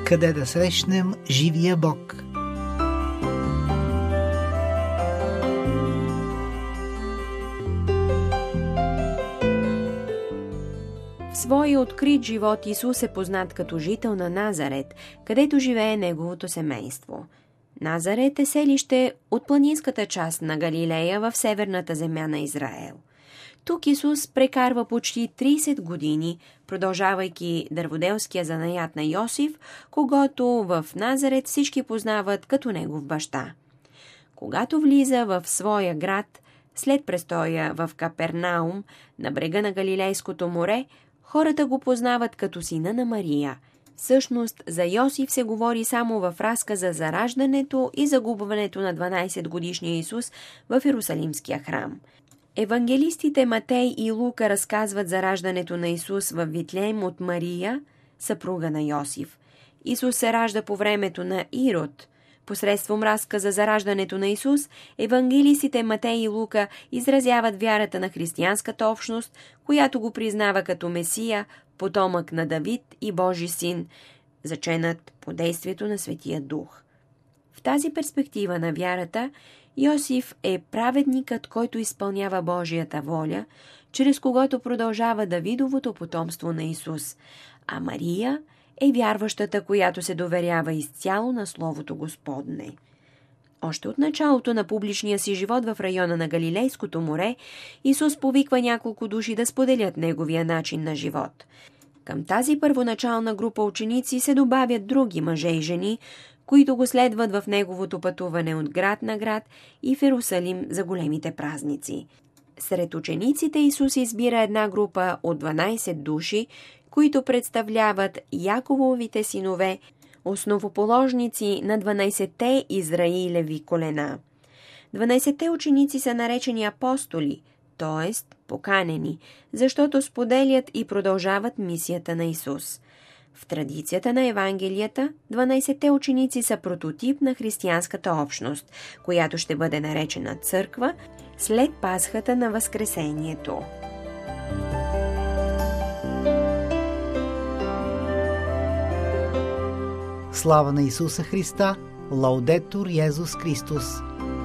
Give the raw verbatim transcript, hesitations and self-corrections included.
къде да срещнем живия Бог. В своя открит живот Исус е познат като жител на Назарет, където живее неговото семейство. Назарет е селище от планинската част на Галилея в северната земя на Израел. Тук Исус прекарва почти трийсет години, продължавайки дърводелския занаят на Йосиф, когото в Назарет всички познават като негов баща. Когато влиза в своя град, след престоя в Капернаум, на брега на Галилейското море, хората го познават като сина на Мария. Всъщност, за Йосиф се говори само в разказа за раждането и загубването на дванайсетгодишния Исус в Иерусалимския храм. Евангелистите Матей и Лука разказват за раждането на Исус в Витлеем от Мария, съпруга на Йосиф. Исус се ражда по времето на Ирод. Посредством разказа за раждането на Исус, евангелистите Матей и Лука изразяват вярата на християнската общност, която го признава като Месия, потомък на Давид и Божи син, заченат по действието на Светия Дух. В тази перспектива на вярата, Йосиф е праведникът, който изпълнява Божията воля, чрез когото продължава Давидовото потомство на Исус, а Мария е вярващата, която се доверява изцяло на Словото Господне. Още от началото на публичния си живот в района на Галилейското море, Исус повиква няколко души да споделят неговия начин на живот. Към тази първоначална група ученици се добавят други мъже и жени, които го следват в неговото пътуване от град на град и в Иерусалим за големите празници. Сред учениците Исус избира една група от дванайсет души, които представляват Якововите синове, основоположници на дванайсетте Израилеви колена. дванайсетте ученици са наречени апостоли, т.е. поканени, защото споделят и продължават мисията на Исус. В традицията на Евангелията, дванайсетте ученици са прототип на християнската общност, която ще бъде наречена църква след Пасхата на Възкресението. Слава на Исуса Христа! Лаудетур Йезус Христос!